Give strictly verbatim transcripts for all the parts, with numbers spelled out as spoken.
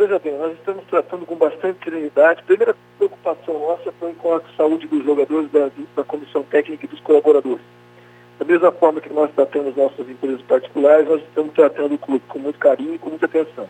veja bem, nós estamos tratando com bastante serenidade. A primeira preocupação nossa foi com a saúde dos jogadores, da, da comissão técnica e dos colaboradores. Da mesma forma que nós tratamos nossas empresas particulares, nós estamos tratando o clube com muito carinho e com muita atenção.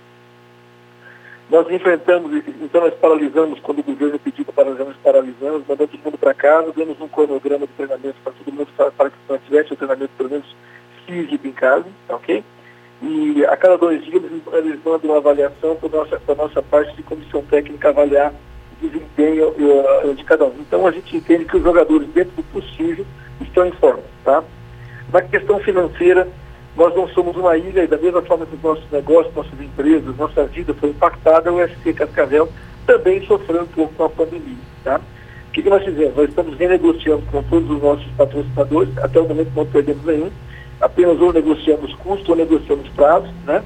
Nós enfrentamos, então nós paralisamos, quando o governo pediu para paralisar, nós paralisamos, mandamos todo mundo para casa, demos um cronograma de treinamento para todo mundo, para que nós tivesse o treinamento pelo menos físico em casa, ok? E a cada dois dias eles mandam uma avaliação para a nossa, para a nossa parte de comissão técnica avaliar o desempenho uh, de cada um. Então a gente entende que os jogadores, dentro do possível, estão em forma, tá? Na questão financeira, nós não somos uma ilha, e da mesma forma que os nossos negócios, nossas empresas, nossa vida foi impactada, o S C Cascavel também sofreu um pouco com a pandemia, tá? O que, que nós fizemos? Nós estamos renegociando com todos os nossos patrocinadores, até o momento não perdemos nenhum, apenas ou negociamos custos ou negociamos prazos, né?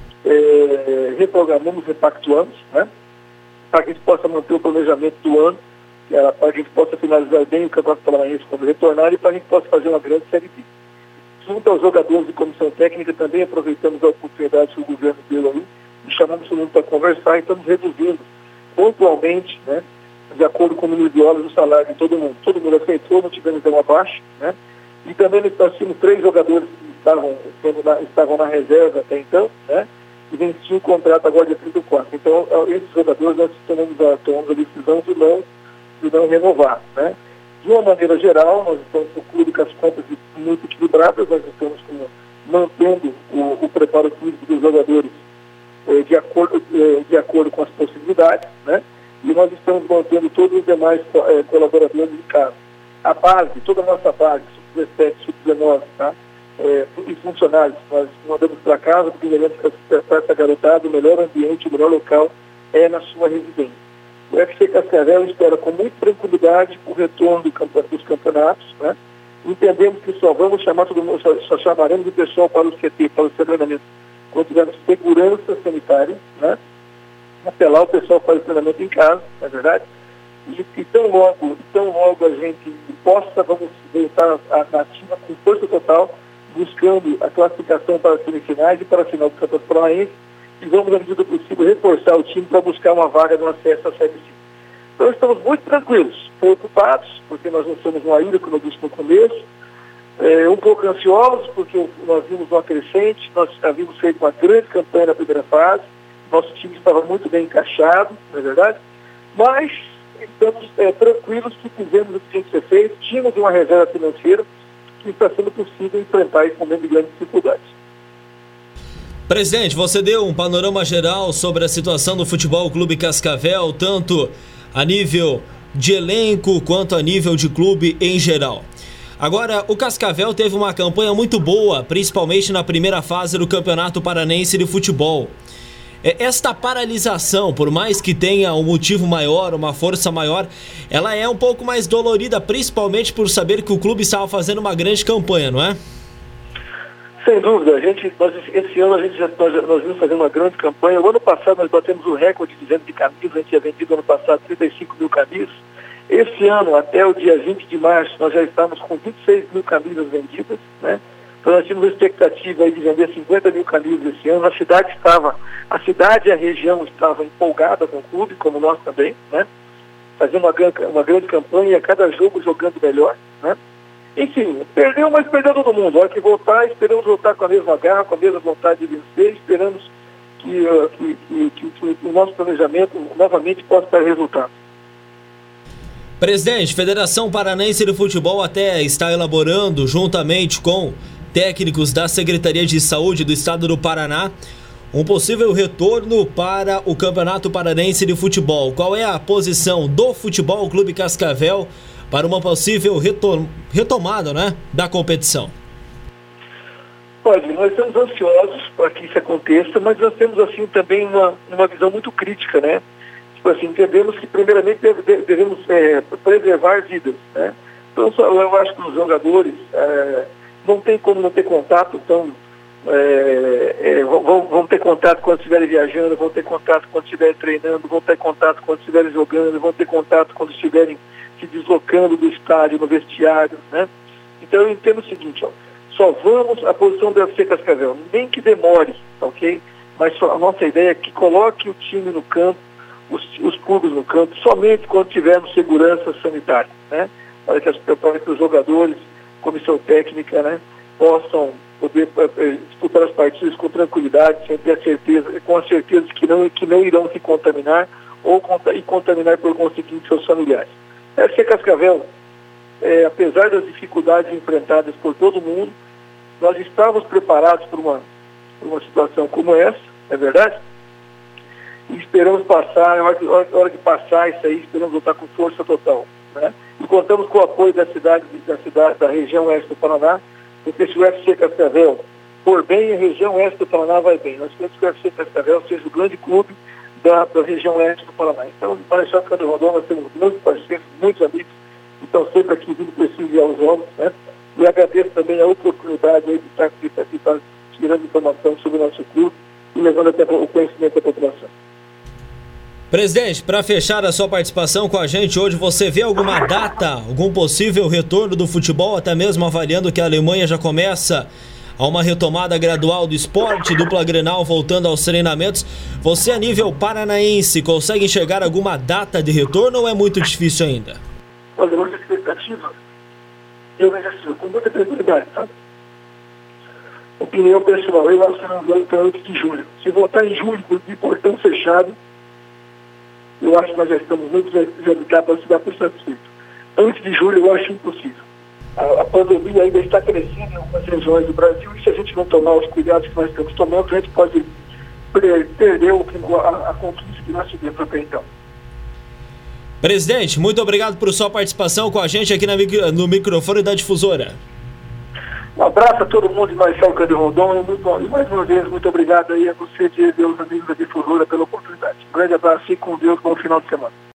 É, reprogramamos, repactuamos, né? Para que a gente possa manter o planejamento do ano, para que a gente possa finalizar bem o Campeonato Paranaense quando retornar e para que a gente possa fazer uma grande Série B. Junto aos jogadores de comissão técnica, também aproveitamos a oportunidade que o governo deu aí e chamamos todo mundo para conversar e estamos reduzindo pontualmente, né, de acordo com o número de horas, o salário de todo mundo. Todo mundo aceitou, não tivemos nenhum abaixo, né? E também nós tínhamos três jogadores que estavam, na, estavam na reserva até então, né? E venciam o contrato agora dia trinta e quatro. Então, esses jogadores nós tomamos a, tomamos a decisão de não, de não renovar, né? De uma maneira geral, nós estamos com o clube com as contas muito equilibradas, nós estamos com, mantendo o, o preparo físico dos jogadores eh, de, acordo, eh, de acordo com as possibilidades, né? E nós estamos mantendo todos os demais eh, colaboradores de casa. A base, toda a nossa base, sub dezessete, sub dezenove, tá? É, e funcionários, nós mandamos para casa, porque queremos que para essa garotada o melhor ambiente, o melhor local é na sua residência. O F C Cascavel espera com muita tranquilidade o retorno do campe dos campeonatos, né? Entendemos que só vamos chamar todo mundo, só, só chamaremos o pessoal para o C T, para o treinamento, quando tivermos segurança sanitária, né? Até lá o pessoal faz o treinamento em casa, não é verdade? E, e tão logo, tão logo a gente possa, vamos voltar à ativa com força total, buscando a classificação para as semifinais e para a final do Campeonato Paranaense, e vamos, na medida do possível, reforçar o time para buscar uma vaga no acesso à Série C. Então estamos muito tranquilos, preocupados, porque nós não somos uma ilha, como eu disse no começo, é, um pouco ansiosos, porque nós vimos uma crescente, nós havíamos feito uma grande campanha na primeira fase, nosso time estava muito bem encaixado, não é verdade? Mas estamos é, tranquilos que fizemos o que tinha que ser feito, tínhamos uma reserva financeira que está sendo possível enfrentar esse momento de grandes dificuldades. Presidente, você deu um panorama geral sobre a situação do Futebol Clube Cascavel, tanto a nível de elenco quanto a nível de clube em geral. Agora, o Cascavel teve uma campanha muito boa, principalmente na primeira fase do Campeonato Paranaense de Futebol. Esta paralisação, por mais que tenha um motivo maior, uma força maior, ela é um pouco mais dolorida, principalmente por saber que o clube estava fazendo uma grande campanha, não é? Sem dúvida, a gente, nós, esse ano a gente já, nós, nós vimos fazendo uma grande campanha. O ano passado nós batemos o recorde de venda de camisas, a gente tinha vendido ano passado trinta e cinco mil camisas. Esse ano, até o dia vinte de março, nós já estamos com vinte e seis mil camisas vendidas, né? Então nós tínhamos a expectativa aí de vender cinquenta mil camisas esse ano. A cidade estava, a cidade e a região estavam empolgadas com o clube, como nós também, né? Fazendo uma, uma grande campanha e a cada jogo jogando melhor, né? Enfim, perdeu, mas perdeu todo mundo. A hora que voltar, esperamos voltar com a mesma garra, com a mesma vontade de vencer, esperamos que, uh, que, que, que, que o nosso planejamento novamente possa dar resultado. Presidente, Federação Paranaense de Futebol até está elaborando, juntamente com técnicos da Secretaria de Saúde do Estado do Paraná, um possível retorno para o Campeonato Paranaense de Futebol. Qual é a posição do Futebol Clube Cascavel para uma possível retom- retomada, né, da competição? Olha, nós estamos ansiosos para que isso aconteça, mas nós temos assim também uma, uma visão muito crítica, né? Tipo assim, entendemos que primeiramente deve, devemos é, preservar vidas, né? Então eu acho que os jogadores é, não tem como não ter contato, então é, é, vão, vão ter contato quando estiverem viajando, vão ter contato quando estiverem treinando, vão ter contato quando estiverem jogando, vão ter contato quando estiverem se deslocando do estádio, no vestiário, né? Então eu entendo o seguinte, ó, só vamos, a posição do F C Cascavel, nem que demore, ok? mas a nossa ideia é que coloque o time no campo, os, os clubes no campo, somente quando tivermos segurança sanitária, né? Para que, as, para que os jogadores, comissão técnica, né, possam poder é, disputar as partidas com tranquilidade, sem ter a certeza, com a certeza que não, que não irão se contaminar ou e contaminar por conseguinte seus familiares. A F C Cascavel, é, apesar das dificuldades enfrentadas por todo mundo, nós estávamos preparados para uma, por uma situação como essa, é verdade? E esperamos passar, na hora, hora, hora que passar isso aí, esperamos voltar com força total, né? E contamos com o apoio da cidade, da cidade, da região oeste do Paraná, porque se o F C Cascavel for bem, a região oeste do Paraná vai bem. Nós queremos que o F C Cascavel seja o grande clube da, da região oeste do Paraná. Então, no Marechal Cândido Rondon, nós temos muitos parceiros, muitos amigos, que estão sempre aqui vindo prestigiar os jogos, né? E agradeço também a oportunidade aí de estar, de estar, de estar tirando informação sobre o nosso clube e levando até o conhecimento da população. Presidente, para fechar a sua participação com a gente hoje, você vê alguma data, algum possível retorno do futebol, até mesmo avaliando que a Alemanha já começa a uma retomada gradual do esporte, dupla Grenal voltando aos treinamentos? Você, a nível paranaense, consegue enxergar alguma data de retorno ou é muito difícil ainda? Olha, muita expectativa. Eu vejo assim, com muita tranquilidade, sabe? Opinião pessoal, eu acho que não volta antes de julho. Se voltar em julho, de portão fechado, eu acho que nós já estamos muito já dá para se dar por satisfeito. Antes de julho, eu acho impossível. A, a pandemia ainda está crescendo em algumas regiões do Brasil e se a gente não tomar os cuidados que nós estamos tomando, a gente pode perder o, a, a conquista que nós tivemos até então. Presidente, muito obrigado por sua participação com a gente aqui na, no microfone da Difusora. Um abraço a todo mundo de Marechal Cândido Rondon e, muito, e mais uma vez, muito obrigado aí a você, Diego, e aos amigos da Difusora pela oportunidade. Um grande abraço e com Deus, bom final de semana.